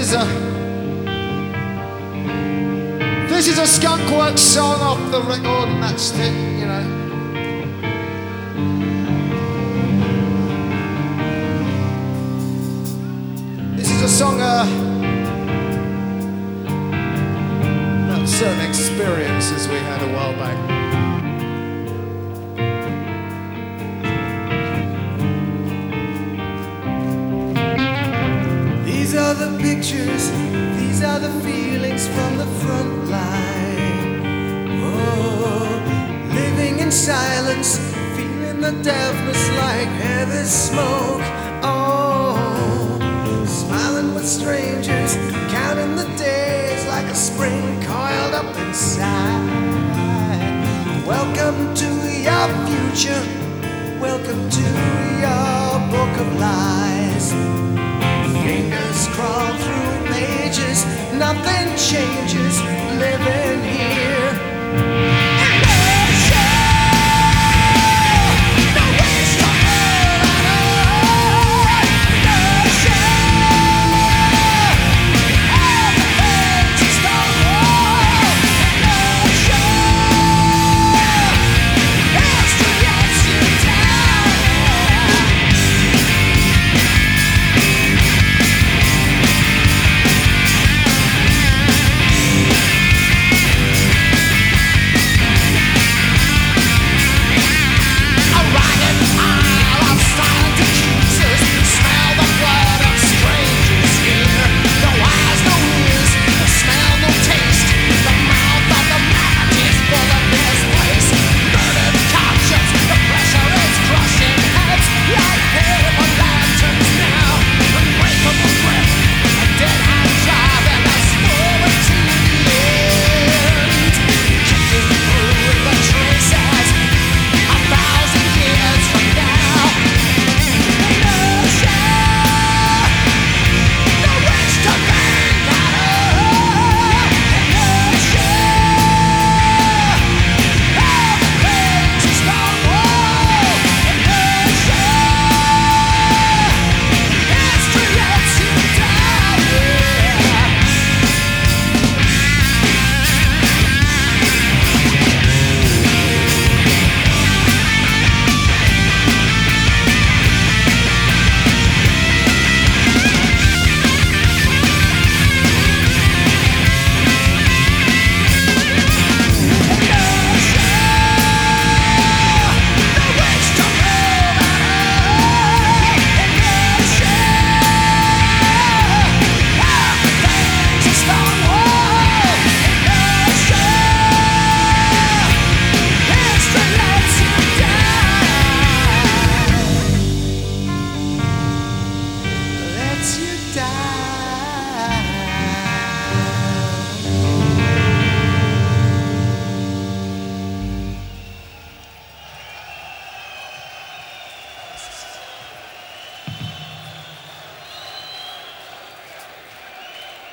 This is a Skunkworks song off the record, and that's it, you know. This is a song about certain experiences we had a while back. These are the pictures, these are the feelings from the front line. Oh, living in silence, feeling the dampness like heavy smoke. Oh, smiling with strangers, counting the days like a spring coiled up inside. Welcome to your future, welcome to your book of lies. Fingers crawl through pages, nothing changes, living here.